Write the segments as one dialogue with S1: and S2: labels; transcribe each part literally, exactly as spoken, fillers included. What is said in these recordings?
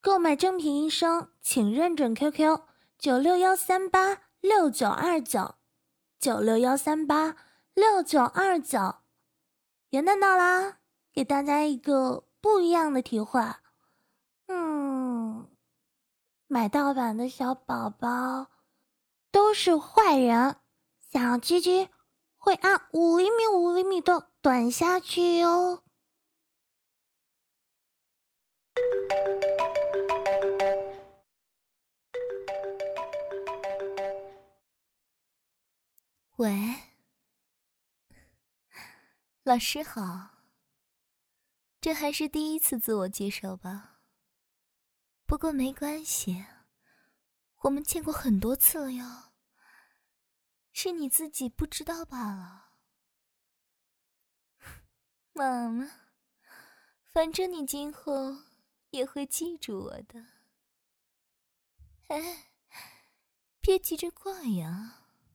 S1: 购买正品医生请认准 Q Q 九六幺三八六九二九 九六幺三八六九二九。元旦到啦，给大家一个不一样的体会。嗯，买盗版的小宝宝都是坏人，小鸡鸡会按五厘米五厘米的短下去哟。
S2: 喂，老师好。这还是第一次自我介绍吧？不过没关系，我们见过很多次了哟，是你自己不知道罢了。妈妈，反正你今后也会记住我的。哎，别急着挂呀。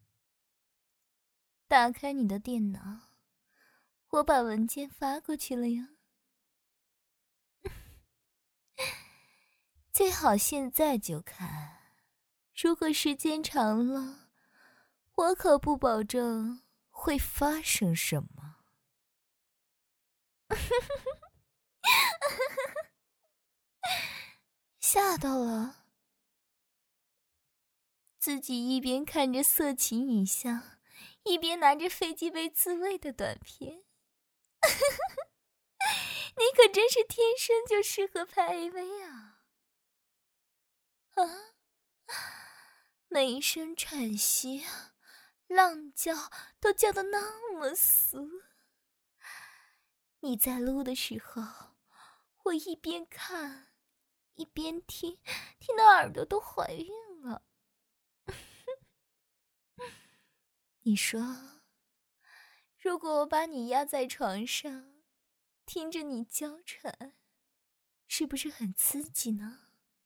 S2: 打开你的电脑，我把文件发过去了呀。最好现在就看，如果时间长了，我可不保证会发生什么。吓到了，自己一边看着色情影像，一边拿着飞机杯自慰的短片。你可真是天生就适合拍 A V 啊！啊，每一声喘息、浪叫都叫得那么酥。你在录的时候，我一边看一边听，听到耳朵都怀孕了。你说，如果我把你压在床上，听着你娇喘，是不是很刺激呢？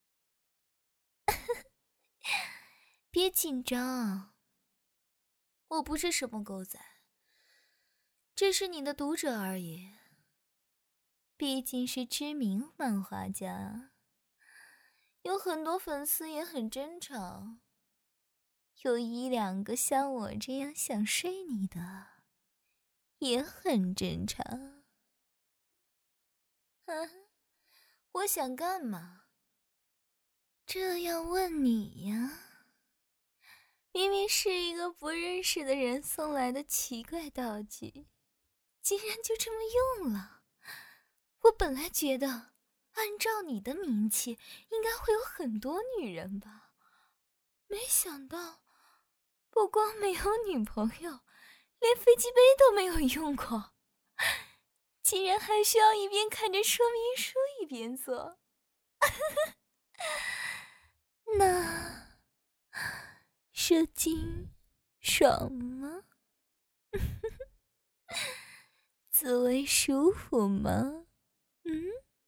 S2: 别紧张，我不是什么狗仔，只是你的读者而已。毕竟是知名漫画家，有很多粉丝也很正常，有一两个像我这样想睡你的也很正常。啊，我想干嘛？这样问你呀，明明是一个不认识的人送来的奇怪道具，竟然就这么用了。我本来觉得按照你的名气应该会有很多女人吧，没想到不光没有女朋友，连飞机杯都没有用过，竟然还需要一边看着说明书一边做。那射精爽吗？滋味舒服吗？嗯，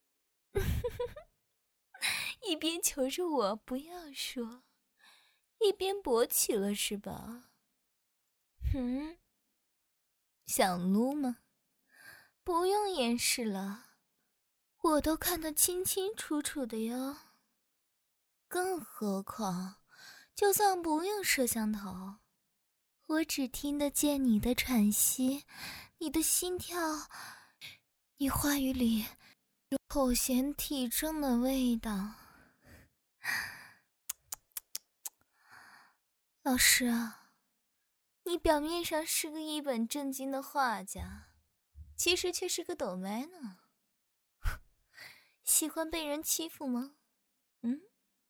S2: 一边求着我不要说，一边勃起了是吧？嗯，想撸吗？不用掩饰了，我都看得清清楚楚的哟。更何况，就算不用摄像头，我只听得见你的喘息，你的心跳，你话语里有口嫌体正的味道。老师啊，你表面上是个一本正经的画家，其实却是个抖麦呢。喜欢被人欺负吗？嗯？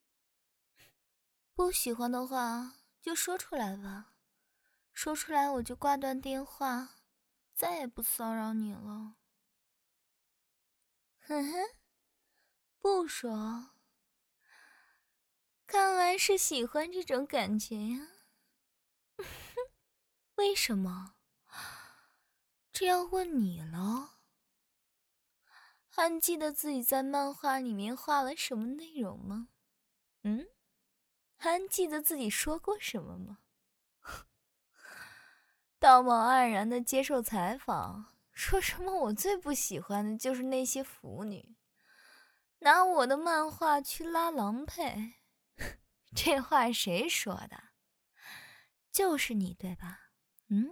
S2: 不喜欢的话就说出来吧，说出来我就挂断电话，再也不骚扰你了。哼哼，不说，看来是喜欢这种感觉呀。为什么？这要问你了。还记得自己在漫画里面画了什么内容吗？嗯？还记得自己说过什么吗？道貌岸然的接受采访，说什么我最不喜欢的就是那些腐女， 拿我的漫画去拉郎配，这话谁说的？就是你对吧？嗯？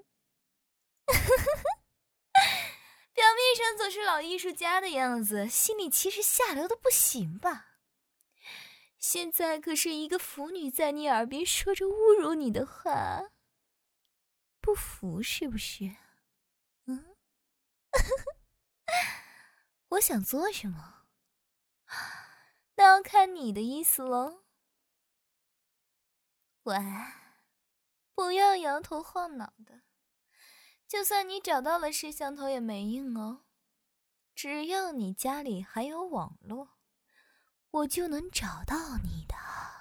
S2: 表面上总是老艺术家的样子，心里其实下流的不行吧？现在可是一个腐女在你耳边说着侮辱你的话，不服是不是？嗯？我想做什么？那要看你的意思喽。喂，不要摇头晃脑的，就算你找到了摄像头也没用哦。只要你家里还有网络，我就能找到你的。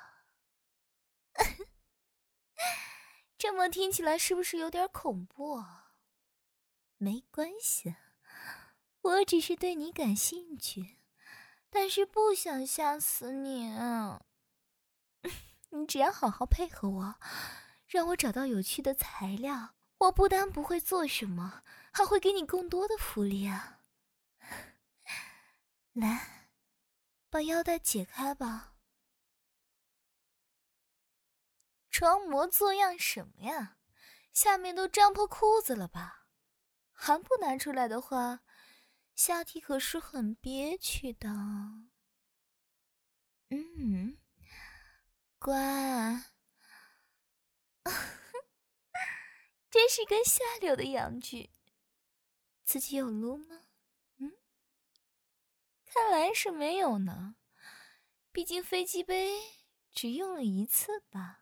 S2: 这么听起来是不是有点恐怖啊？没关系，我只是对你感兴趣，但是不想吓死你。你只要好好配合我，让我找到有趣的材料，我不但不会做什么，还会给你更多的福利啊！来，把腰带解开吧。装模作样什么呀？下面都张破裤子了吧？还不拿出来的话，下体可是很憋屈的。嗯，乖。真是个下流的洋剧。自己有撸吗？嗯，看来是没有呢。毕竟飞机杯只用了一次吧。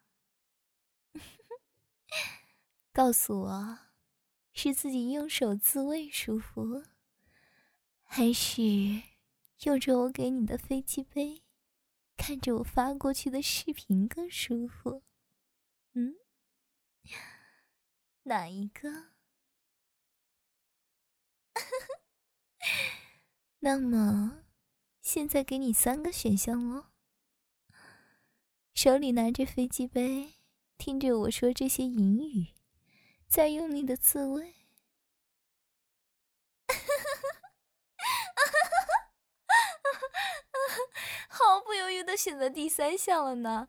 S2: 告诉我，是自己用手自慰舒服，还是用着我给你的飞机杯，看着我发过去的视频更舒服？嗯，哪一个？那么，现在给你三个选项咯。手里拿着飞机杯，听着我说这些淫语，再用力的自慰。毫不犹豫的选择第三项了呢。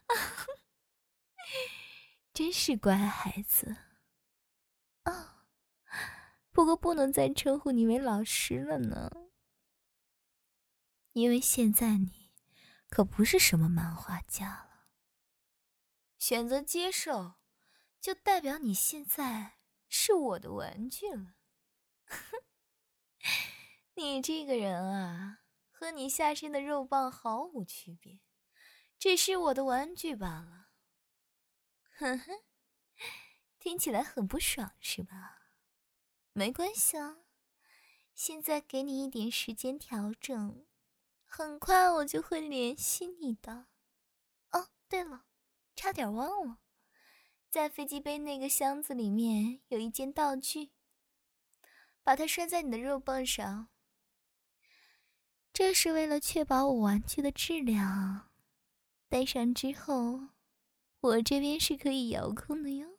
S2: 真是乖孩子。哦，不过不能再称呼你为老师了呢，因为现在你可不是什么漫画家了。选择接受，就代表你现在是我的玩具了。你这个人啊，和你下身的肉棒毫无区别，只是我的玩具罢了。哼哼，听起来很不爽是吧？没关系啊，现在给你一点时间调整，很快我就会联系你的。哦，对了，差点忘了，在飞机杯那个箱子里面有一件道具，把它拴在你的肉棒上。这是为了确保我玩具的质量，戴上之后，我这边是可以遥控的哟。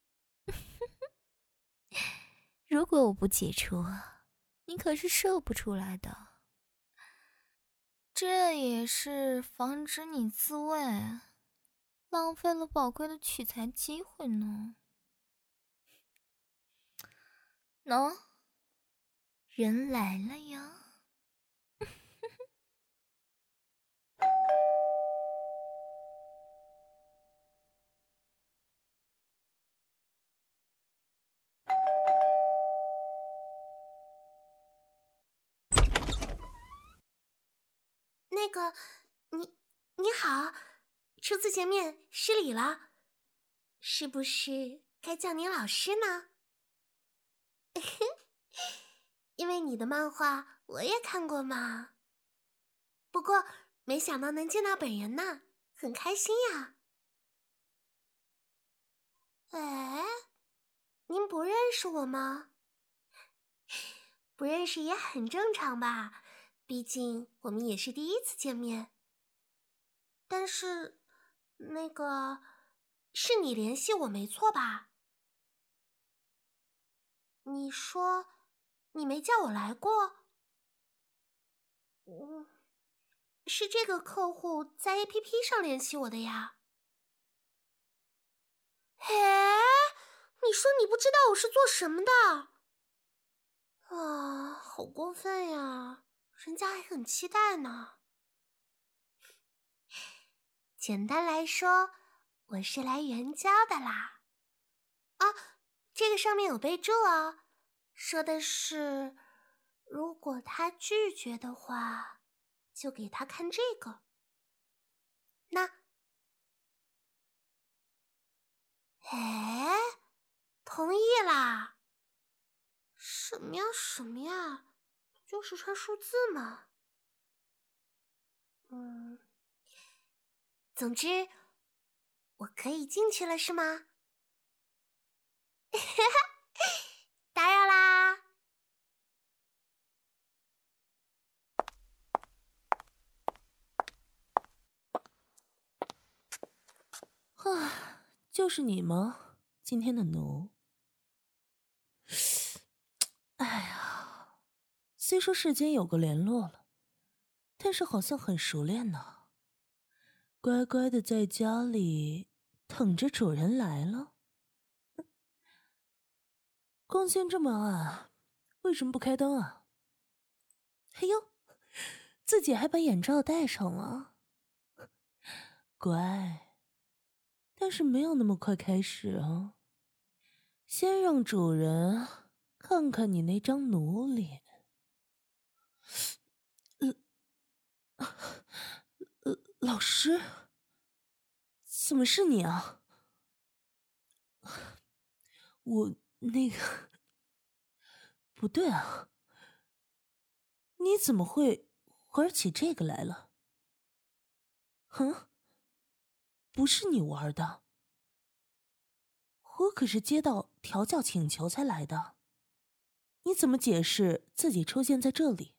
S2: 如果我不解除，你可是射不出来的。这也是防止你自慰，浪费了宝贵的取材机会呢。喏，人来了呀。
S1: 那个，你你好，初次见面失礼了，是不是该叫你老师呢？因为你的漫画我也看过嘛。不过没想到能见到本人呢，很开心呀。哎，您不认识我吗？不认识也很正常吧，毕竟我们也是第一次见面。但是，那个，是你联系我没错吧？你说，你没叫我来过？嗯，
S3: 是这个客户在 A P P 上联系我的呀。哎，你说你不知道我是做什么的？啊，好过分呀！人家还很期待呢。简单来说，我是来援交的啦。啊，这个上面有备注哦，说的是如果他拒绝的话，就给他看这个。那，哎，同意啦。什么呀什么呀，就是串数字嘛。嗯，总之我可以进去了是吗？打扰啦。
S1: 啊，就是你吗？今天的奴。哎呀，虽说世间有个联络了，但是好像很熟练呢。乖乖的在家里等着主人来了。光线这么暗，为什么不开灯啊？哎呦，自己还把眼罩戴上了。乖，但是没有那么快开始啊。先让主人看看你那张奴脸。呃，呃，老师，怎么是你啊？我那个不对啊，你怎么会玩起这个来了？哼，不是你玩的，我可是接到调教请求才来的。你怎么解释自己出现在这里？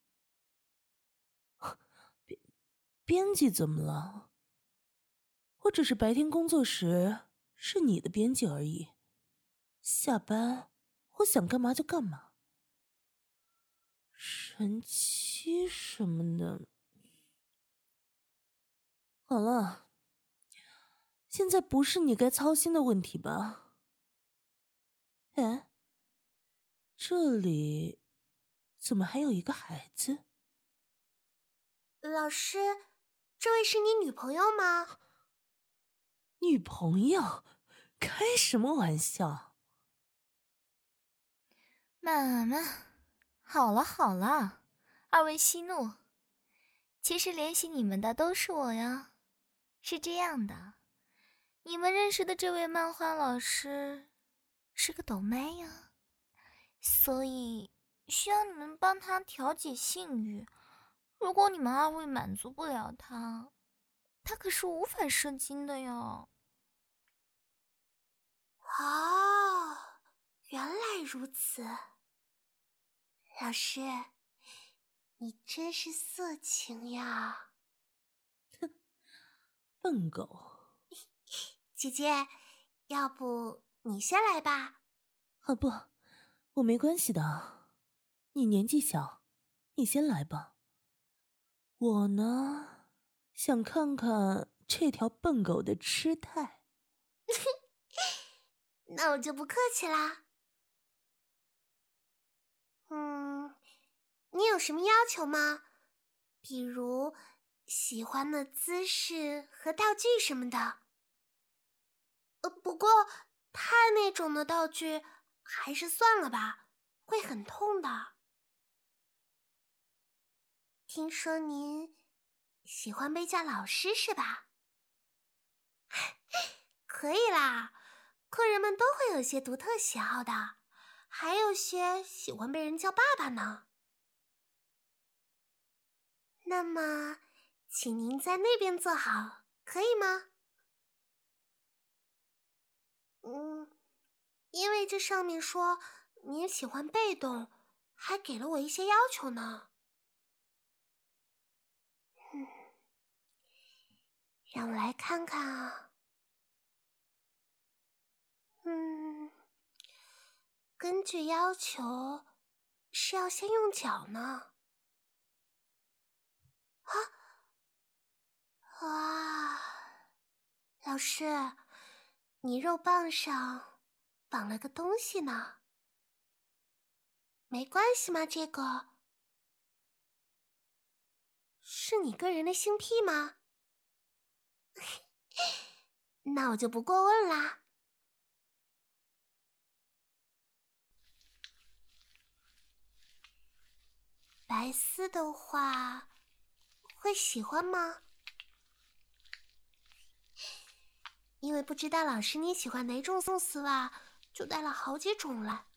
S1: 编编辑怎么了？我只是白天工作时是你的编辑而已，下班我想干嘛就干嘛。神七什么的，好了，现在不是你该操心的问题吧？哎，这里怎么还有一个孩子？
S3: 老师，这位是你女朋友吗？
S1: 女朋友？开什么玩笑？
S2: 妈妈，好了好了，二位息怒。其实联系你们的都是我呀。是这样的，你们认识的这位漫画老师是个抖麦呀，所以需要你们帮他调解性欲。如果你们二位满足不了他，他可是无法射精的哟。
S3: 哦，原来如此。老师，你真是色情呀！
S1: 哼，笨狗。
S3: 姐姐，要不你先来吧？
S1: 啊不，我没关系的。你年纪小，你先来吧。我呢，想看看这条笨狗的吃态。
S3: 那我就不客气啦。嗯，你有什么要求吗？比如喜欢的姿势和道具什么的。呃，不过太那种的道具还是算了吧，会很痛的。听说您喜欢被叫老师是吧？可以啦，客人们都会有些独特喜好的，还有些喜欢被人叫爸爸呢。那么，请您在那边坐好，可以吗？嗯，因为这上面说您喜欢被动，还给了我一些要求呢。嗯，让我来看看啊。嗯，根据要求是要先用脚呢。啊， 老师，你肉棒上绑了个东西呢。没关系吗？这个是你个人的性癖吗？那我就不过问啦。白丝的话，会喜欢吗？因为不知道老师你喜欢哪种丝袜，就带了好几种来。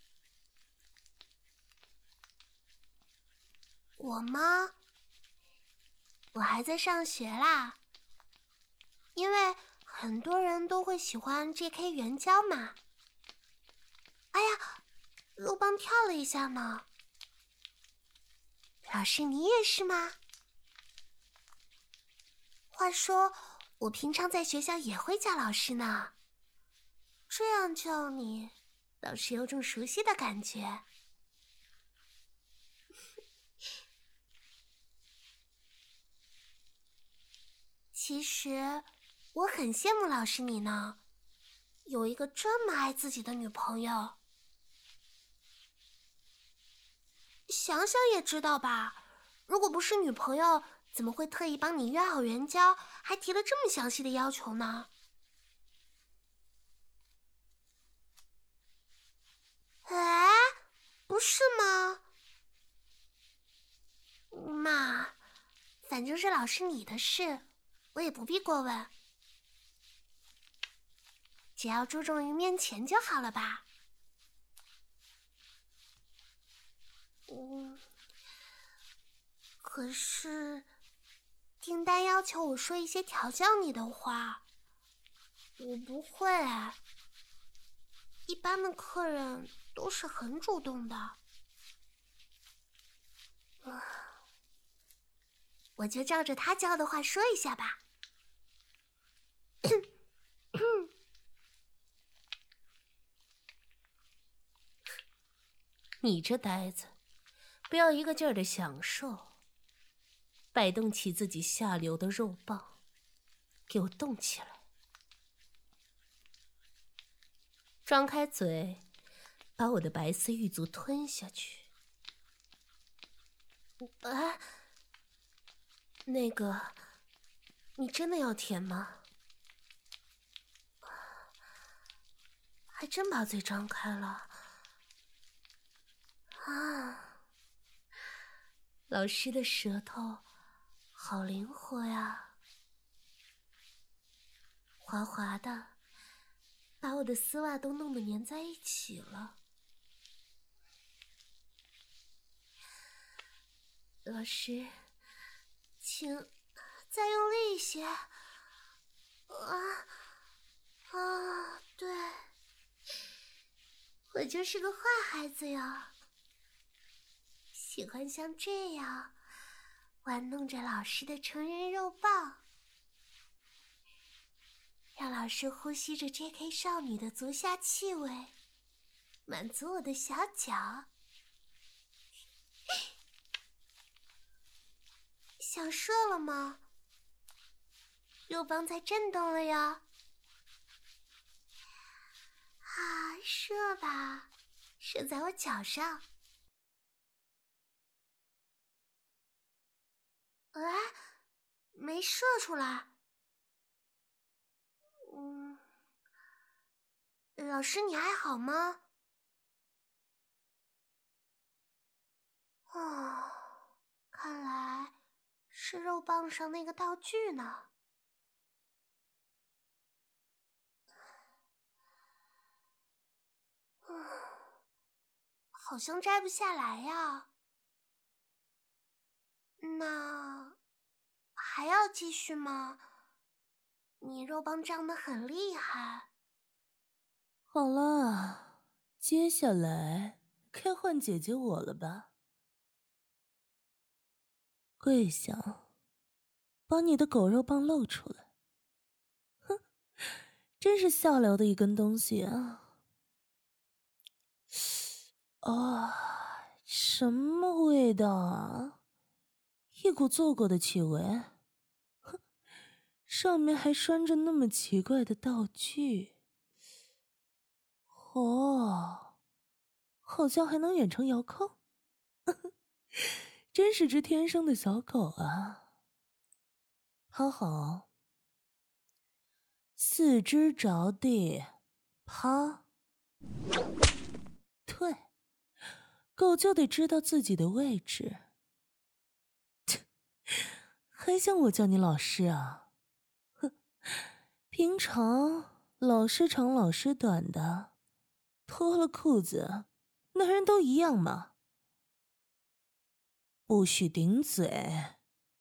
S3: 我吗？我还在上学啦。因为很多人都会喜欢 J K 原胶嘛。哎呀，肉棒跳了一下呢。老师你也是吗？话说我平常在学校也会叫老师呢，这样叫你，老师有种熟悉的感觉。其实我很羡慕老师你呢，有一个这么爱自己的女朋友。想想也知道吧，如果不是女朋友，怎么会特意帮你约好援交，还提了这么详细的要求呢？哎，不是吗？嘛，反正是老师你的事，我也不必过问，只要注重于面前就好了吧。嗯，可是订单要求我说一些调教你的话，我不会。一般的客人都是很主动的。我就照着他教的话说一下吧。
S4: 你这呆子，不要一个劲儿的享受，摆动起自己下流的肉棒，给我动起来！张开嘴，把我的白丝玉足吞下去。啊，那个，你真的要舔吗？还真把嘴张开了。啊，老师的舌头好灵活呀，滑滑的，把我的丝袜都弄得粘在一起了。老师，请
S3: 再用力一些。啊啊，对，我就是个坏孩子呀，喜欢像这样玩弄着老师的成人肉棒，让老师呼吸着 J K 少女的足下气味，满足我的小脚。想射了吗？肉棒在震动了呀！啊，射吧，射在我脚上。哎，没射出来。嗯，老师你还好吗？哦，看来是肉棒上那个道具呢。嗯，好像摘不下来呀。那还要继续吗？你肉棒胀得很厉害。
S1: 好了，接下来该换姐姐我了吧？跪下，把你的狗肉棒露出来。哼，真是下流的一根东西啊！啊，什么味道啊？一股做过的气味。哼， 上面还拴着那么奇怪的道具。哦，好像还能远程遥控，真是只天生的小狗啊！好好，四肢着地，趴。对，狗就得知道自己的位置。还想我叫你老师啊？哼，平常老师长老师短的，脱了裤子，男人都一样嘛。不许顶嘴，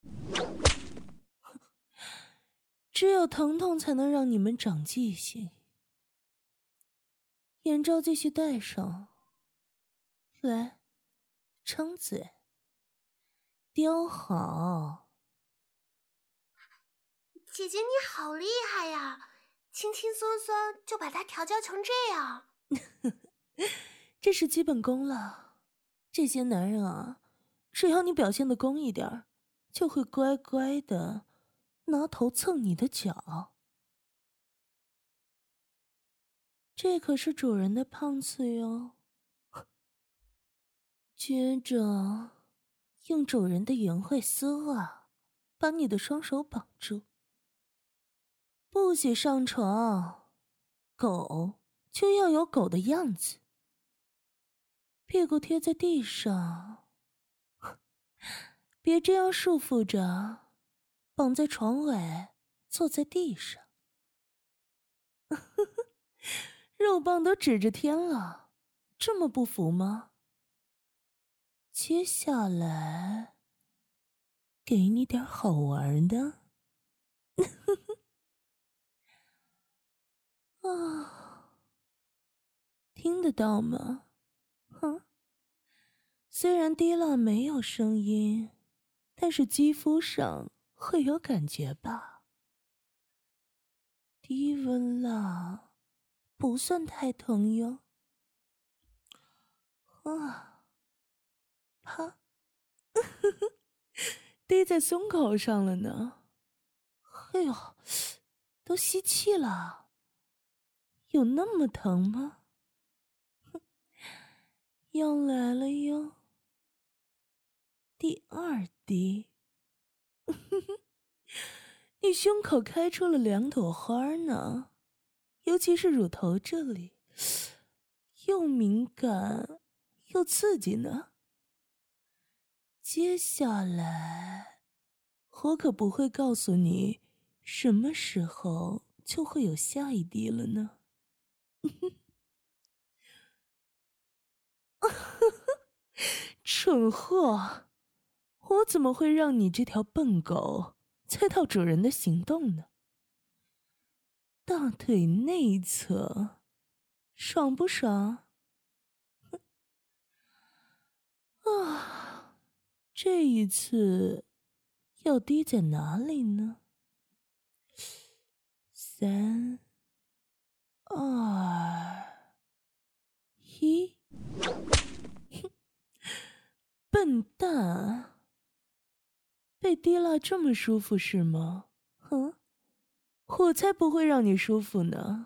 S1: 只有疼痛才能让你们长记性。眼罩继续戴上，来，张嘴，叼好。
S3: 姐姐你好厉害呀，轻轻松松就把它调教成这样。
S1: 这是基本功了，这些男人啊，只要你表现的攻一点，就会乖乖的拿头蹭你的脚。这可是主人的胖子哟。接着用主人的圆会丝袜把你的双手绑住，不许上床，狗就要有狗的样子，屁股贴在地上，别这样束缚着，绑在床尾，坐在地上。肉棒都指着天了，这么不服吗？接下来给你点好玩的。啊，听得到吗？哼，虽然滴蜡没有声音，但是肌肤上会有感觉吧？低温蜡不算太疼哟。啊，啪，滴在胸口上了呢。哎呦，都吸气了，有那么疼吗？要来了哟，第二滴。你胸口开出了两朵花呢，尤其是乳头这里，又敏感又刺激呢。接下来，我可不会告诉你什么时候就会有下一滴了呢。蠢货，我怎么会让你这条笨狗猜到主人的行动呢？大腿内侧，爽不爽？啊，这一次要滴在哪里呢？三、二、一。笨蛋，被滴蜡这么舒服是吗？哼，我才不会让你舒服呢。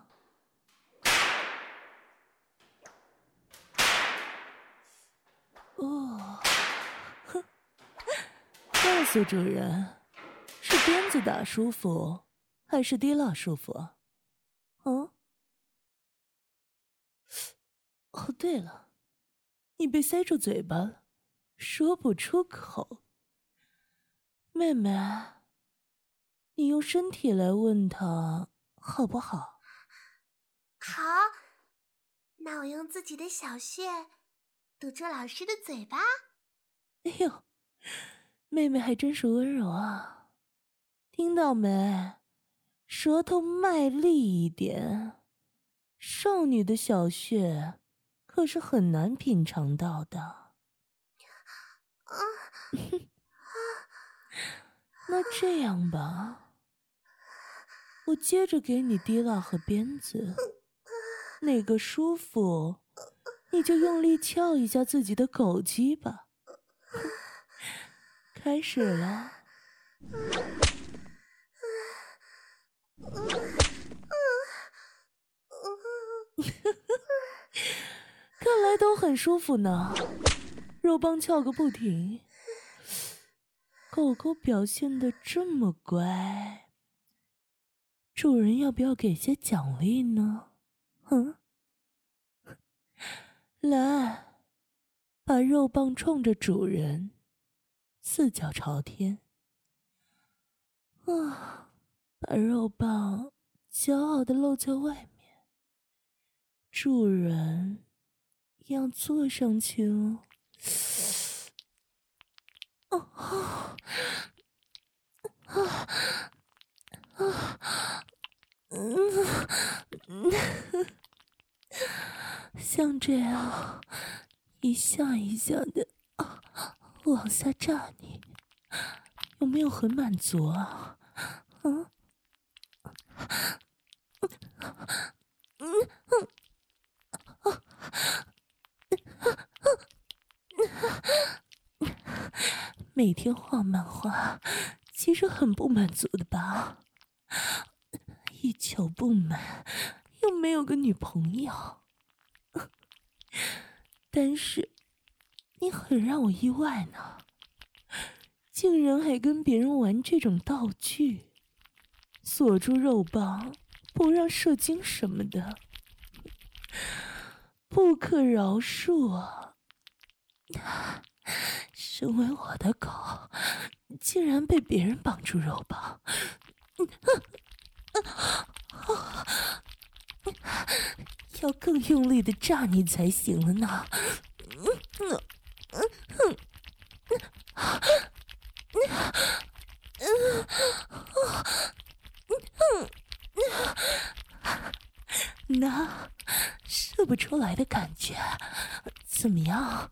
S1: 哦，哼，告诉主人，是鞭子打舒服，还是滴蜡舒服啊？嗯？哦，对了，你被塞住嘴巴了，说不出口。妹妹，你用身体来问他好不好？
S3: 好，那我用自己的小穴堵住老师的嘴巴。
S1: 哎呦，妹妹还真是温柔啊，听到没？舌头卖力一点，少女的小穴可是很难品尝到的。
S3: 啊
S1: 那这样吧，我接着给你滴蜡和鞭子，哪个舒服，你就用力撬一下自己的狗鸡吧。开始了。
S5: 很舒服呢，肉棒翘个不停。狗狗表现得这么乖，主人要不要给些奖励呢？嗯，来，把肉棒冲着主人，四脚朝天。啊，把肉棒骄傲地露在外面。主人要坐上去哦。哦啊啊啊！嗯，像这样一下一下的啊往下炸你，有没有很满足啊？嗯嗯嗯啊每天画漫画，其实很不满足的吧？一求不满，又没有个女朋友。但是，你很让我意外呢，竟然还跟别人玩这种道具，锁住肉棒，不让射精什么的，不可饶恕啊！身为我的狗，竟然被别人绑住肉棒，要更用力的炸你才行了呢。那射不出来的感觉怎么样？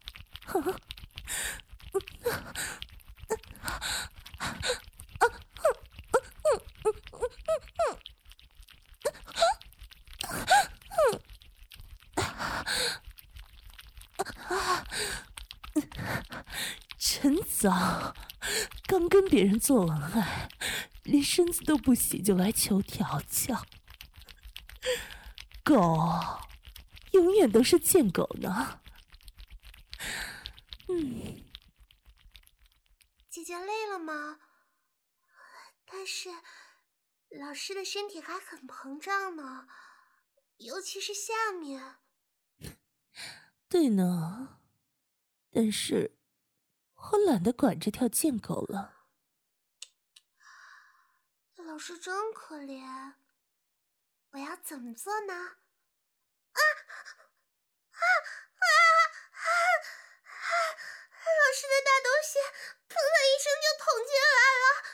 S5: 真脏，刚跟别人做完爱，连身子都不洗就来求调教。狗永远都是贱狗呢。嗯，
S3: 姐姐累了吗？但是老师的身体还很膨胀呢，尤其是下面。
S5: 对呢，但是我懒得管这条贱狗了。
S3: 老师真可怜，我要怎么做呢？啊啊啊啊！老师的大东西砰的一声就捅进来了。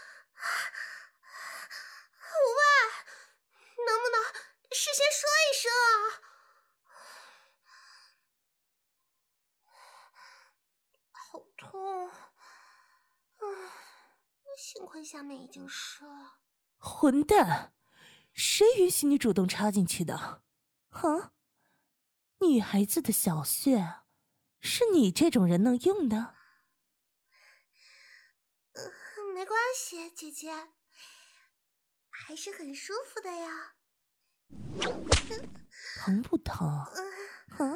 S3: 无外，能不能事先说一声啊？好痛！嗯，幸亏下面已经湿了。
S5: 混蛋！谁允许你主动插进去的？哼！女孩子的小穴，是你这种人能用的？
S3: 嗯，没关系，姐姐，还是很舒服的呀。
S5: 疼不疼？嗯？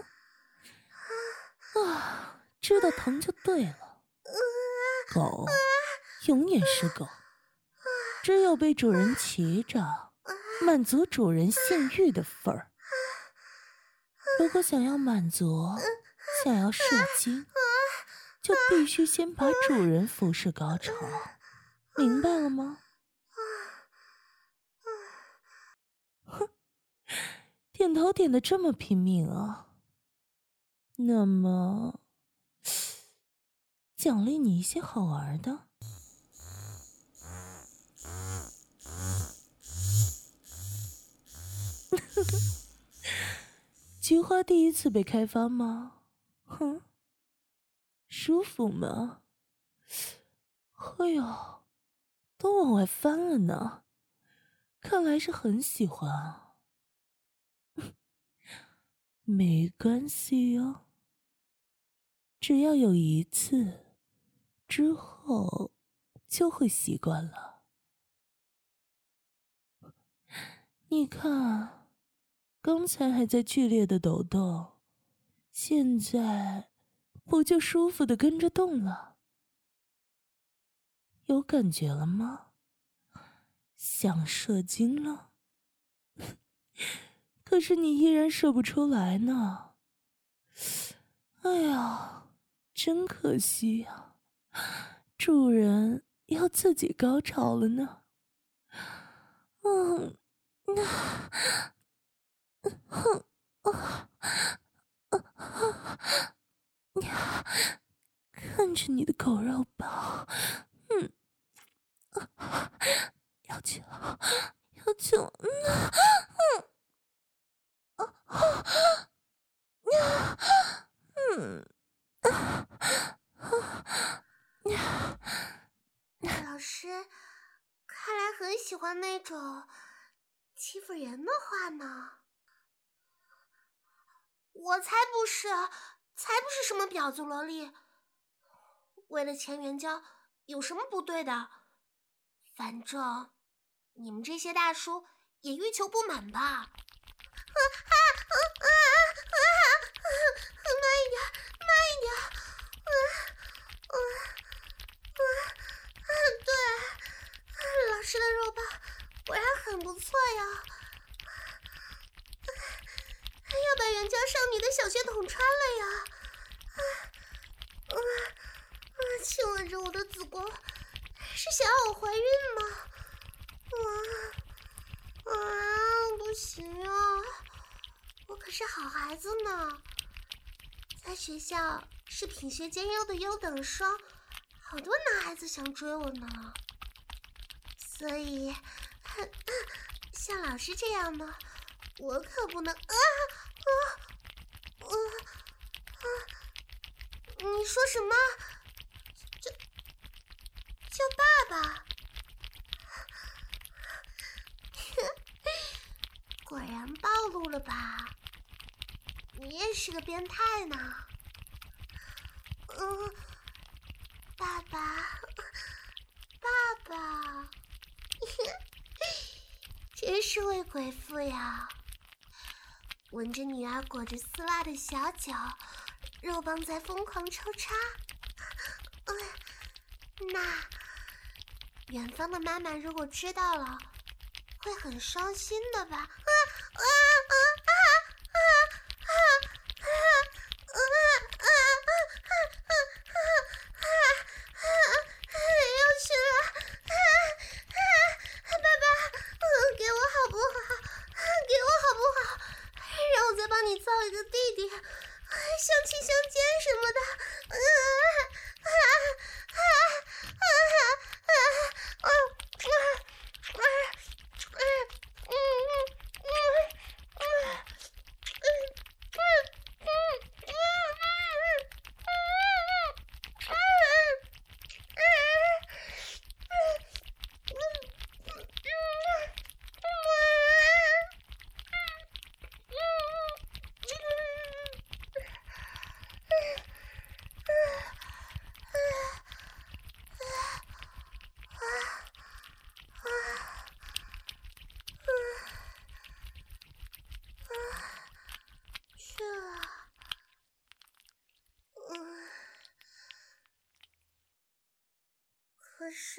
S5: 啊，知道疼就对了。狗永远是狗，只有被主人骑着，满足主人性欲的份儿。如果想要满足，想要射精，就必须先把主人服侍高潮，明白了吗？哼，点头点得这么拼命啊！那么，奖励你一些好玩的。菊花第一次被开发吗？哼，舒服吗？哎呦，都往外翻了呢，看来是很喜欢啊。没关系哟，只要有一次，之后就会习惯了。你看，刚才还在剧烈的抖动， 现在不就舒服的跟着动了？有感觉了吗？想射精了？可是你依然射不出来呢。哎呀，真可惜呀、啊！主人要自己高潮了呢。嗯，那，哼，啊，啊，呀，看着你的狗肉包，嗯，啊，要去了，要去了，嗯，嗯，啊，啊，呀，嗯，啊，啊，呀。
S3: 老师，看来很喜欢那种欺负人的话呢。我才不是，才不是什么婊子萝莉。为了钱援交，有什么不对的？反正你们这些大叔也欲求不满吧？啊啊啊啊啊！慢一点，慢一点。啊啊啊啊！对，老师的肉棒果然很不错呀。要把援交少女的小血统穿了呀！啊啊啊！亲吻着我的子宫，是想要我怀孕吗？啊啊！不行啊，我可是好孩子呢，在学校是品学兼优的优等生，好多男孩子想追我呢。所以，像老师这样的，我可不能啊！啊啊啊！你说什么？叫叫爸爸？果然暴露了吧？你也是个变态呢。嗯，爸爸，爸爸，真是位贵妇呀！闻着女儿裹着丝袜的小脚，肉棒在疯狂抽插。嗯，那远方的妈妈如果知道了，会很伤心的吧？啊啊啊啊啊啊啊啊啊啊啊！要去了！啊啊！爸爸，给我好不好？给我好不好？让我再帮你造一个弟弟，相亲相奸什么的。啊啊啊啊啊啊！可是，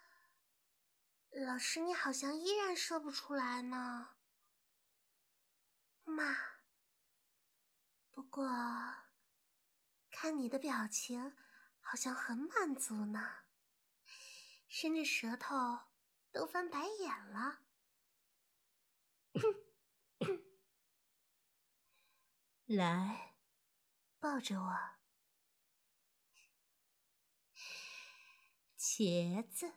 S3: 老师，你好像依然说不出来呢，妈。不过，看你的表情，好像很满足呢，伸着舌头都翻白眼了。来，抱着我，茄子。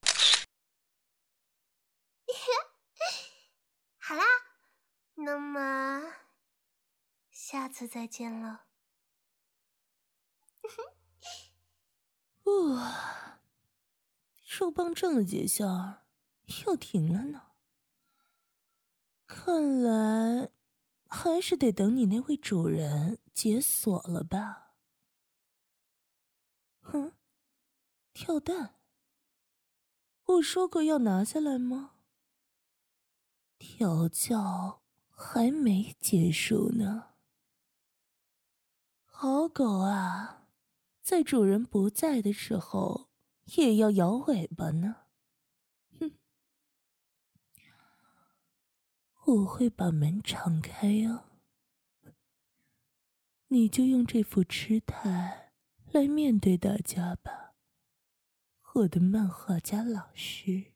S3: 好啦，那么下次再见了。
S5: 哇，肉棒这么几下又停了呢。看来还是得等你那位主人解锁了吧。哼，跳蛋，我说过要拿下来吗？调教还没结束呢。 好狗啊，在主人不在的时候也要摇尾巴呢。哼，我会把门敞开哦，你就用这副痴态来面对大家吧，我的漫画家老师。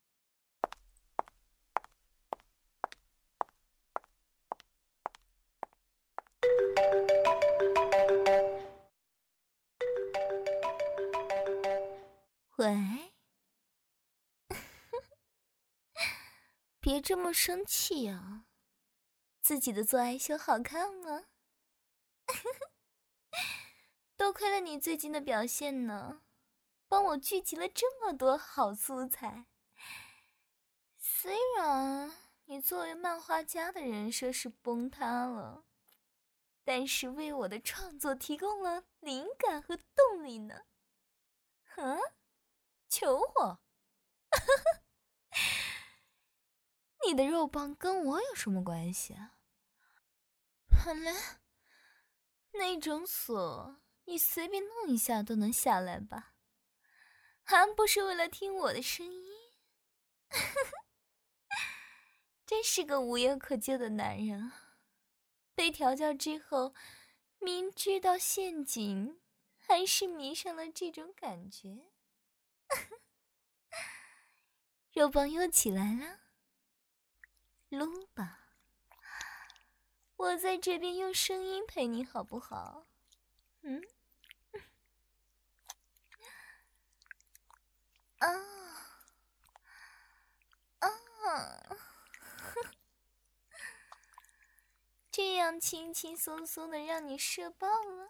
S2: 喂，别这么生气啊！自己的做爱秀好看吗？多亏了你最近的表现呢，帮我聚集了这么多好素材。虽然你作为漫画家的人设是崩塌了，但是为我的创作提供了灵感和动力呢。嗯？求我？你的肉棒跟我有什么关系啊？本来那种锁你随便弄一下都能下来吧，还不是为了听我的声音？真是个无药可救的男人啊！被调教之后，明知道陷阱，还是迷上了这种感觉。肉棒又起来了，撸吧！我在这边用声音陪你好不好？嗯？啊啊！这样轻轻松松的让你射爆了。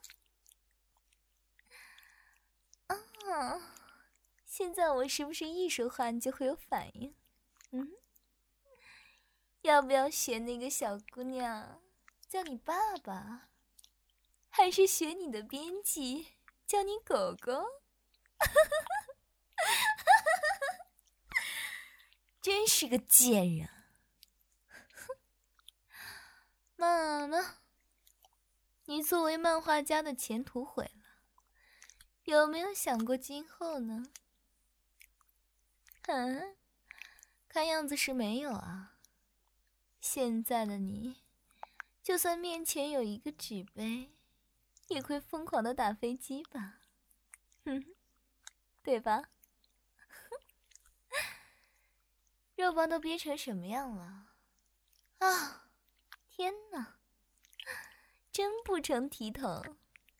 S2: 啊！现在我是不是一说话你就会有反应？嗯？要不要学那个小姑娘叫你爸爸，还是学你的编辑叫你狗狗？真是个贱人！妈妈，你作为漫画家的前途毁了，有没有想过今后呢？嗯，看样子是没有啊。现在的你，就算面前有一个纸杯，也会疯狂的打飞机吧？哼，对吧？肉棒都憋成什么样了？啊，天哪，真不成体统。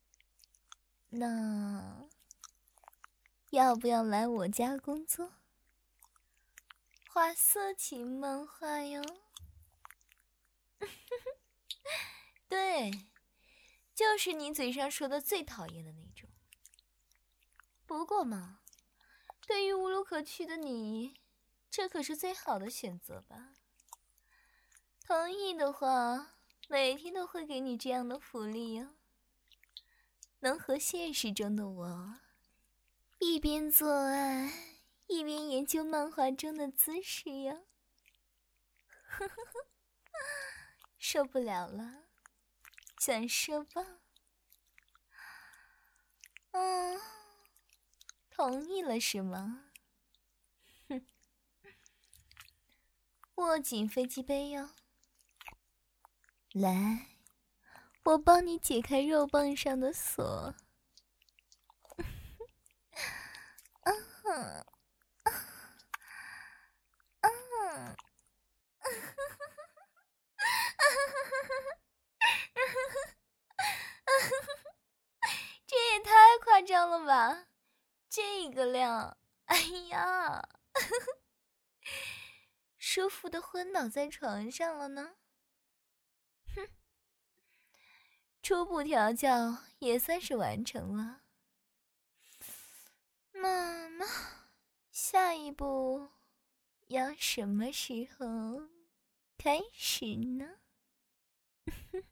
S2: 那要不要来我家工作，画色情漫画哟？对，就是你嘴上说的最讨厌的那种。不过嘛，对于无路可去的你，这可是最好的选择吧？同意的话，每天都会给你这样的福利哟。能和现实中的我一边做爱一边研究漫画中的姿势哟。受不了了，想射吧？嗯，同意了是吗？哼，握紧飞机杯哟。来，我帮你解开肉棒上的锁。嗯嗯这也太夸张了吧！这个量，哎呀，舒服的昏倒在床上了呢。哼，初步调教也算是完成了。妈妈，下一步要什么时候开始呢？